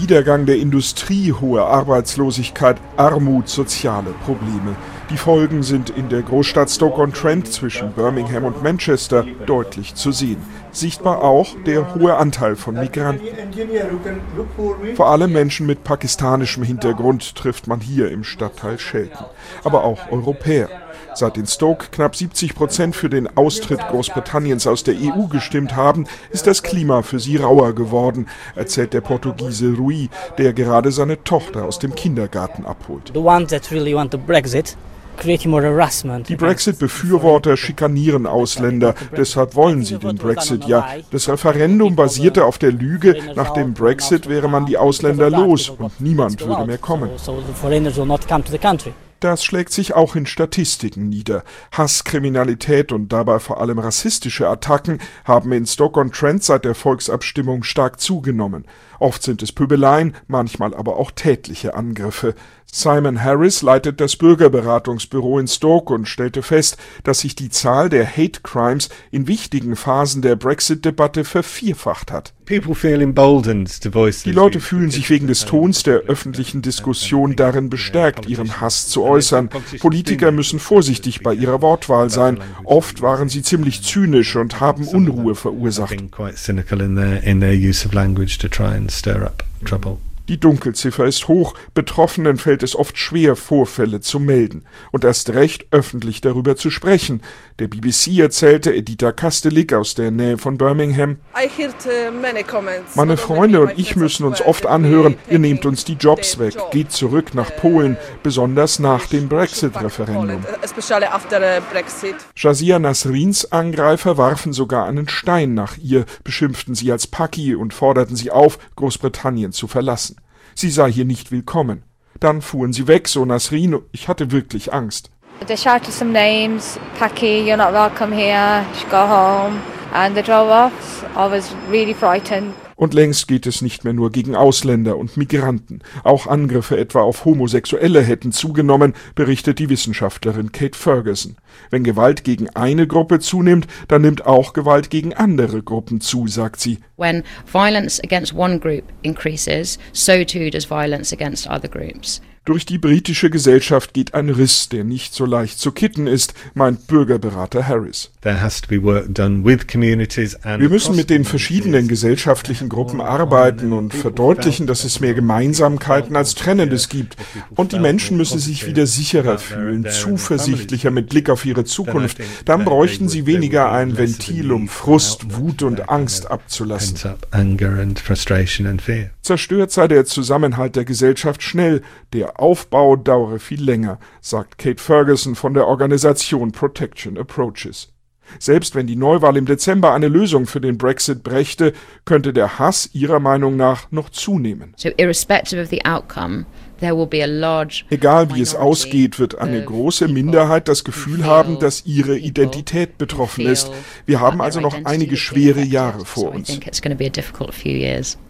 Niedergang der Industrie, hohe Arbeitslosigkeit, Armut, soziale Probleme. Die Folgen sind in der Großstadt Stoke-on-Trent zwischen Birmingham und Manchester deutlich zu sehen. Sichtbar auch der hohe Anteil von Migranten. Vor allem Menschen mit pakistanischem Hintergrund trifft man hier im Stadtteil Shelton. Aber auch Europäer. Seit in Stoke knapp 70% für den Austritt Großbritanniens aus der EU gestimmt haben, ist das Klima für sie rauer geworden, erzählt der Portugiese Rui, der gerade seine Tochter aus dem Kindergarten abholt. Die Brexit-Befürworter schikanieren Ausländer, deshalb wollen sie den Brexit ja. Das Referendum basierte auf der Lüge, nach dem Brexit wäre man die Ausländer los und niemand würde mehr kommen. Das schlägt sich auch in Statistiken nieder. Hass, Kriminalität und dabei vor allem rassistische Attacken haben in Stoke-on-Trent seit der Volksabstimmung stark zugenommen. Oft sind es Pöbeleien, manchmal aber auch tätliche Angriffe. Simon Harris leitet das Bürgerberatungsbüro in Stoke und stellte fest, dass sich die Zahl der Hate Crimes in wichtigen Phasen der Brexit-Debatte vervierfacht hat. Die Leute fühlen sich wegen des Tons der öffentlichen Diskussion darin bestärkt, ihren Hass zu äußern. Politiker müssen vorsichtig bei ihrer Wortwahl sein. Oft waren sie ziemlich zynisch und haben Unruhe verursacht. Die Dunkelziffer ist hoch, Betroffenen fällt es oft schwer, Vorfälle zu melden und erst recht öffentlich darüber zu sprechen. Der BBC erzählte Edita Kastelic aus der Nähe von Birmingham: Meine Freunde und ich müssen uns oft anhören, ihr nehmt uns die Jobs weg, geht zurück nach Polen, besonders nach dem Brexit-Referendum. Shazia Nasrins Angreifer warfen sogar einen Stein nach ihr, beschimpften sie als Paki und forderten sie auf, Großbritannien zu verlassen. Sie sei hier nicht willkommen. Dann fuhren sie weg, so Nasrin. Ich hatte wirklich Angst. They shouted some names. Paki, you're not welcome here. Just go home. And they drove off. I was really frightened. Und längst geht es nicht mehr nur gegen Ausländer und Migranten. Auch Angriffe etwa auf Homosexuelle hätten zugenommen, berichtet die Wissenschaftlerin Kate Ferguson. Wenn Gewalt gegen eine Gruppe zunimmt, dann nimmt auch Gewalt gegen andere Gruppen zu, sagt sie. When violence against one group increases, so too does violence against other groups. Durch die britische Gesellschaft geht ein Riss, der nicht so leicht zu kitten ist, meint Bürgerberater Harris. Wir müssen mit den verschiedenen gesellschaftlichen Gruppen arbeiten und verdeutlichen, dass es mehr Gemeinsamkeiten als Trennendes gibt. Und die Menschen müssen sich wieder sicherer fühlen, zuversichtlicher mit Blick auf ihre Zukunft. Dann bräuchten sie weniger ein Ventil, um Frust, Wut und Angst abzulassen. Zerstört sei der Zusammenhalt der Gesellschaft schnell, der Aufbau dauere viel länger, sagt Kate Ferguson von der Organisation Protection Approaches. Selbst wenn die Neuwahl im Dezember eine Lösung für den Brexit brächte, könnte der Hass ihrer Meinung nach noch zunehmen. Egal wie es ausgeht, wird eine große Minderheit das Gefühl haben, dass ihre Identität betroffen ist. Wir haben also noch einige schwere Jahre vor uns.